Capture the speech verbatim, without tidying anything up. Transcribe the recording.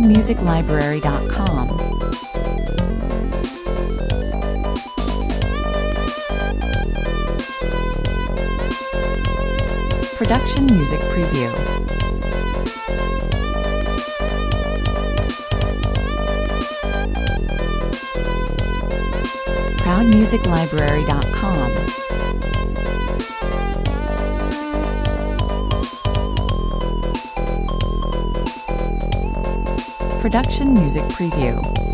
music library dot com. Production Music Preview. proud music library dot com. Production Music Preview.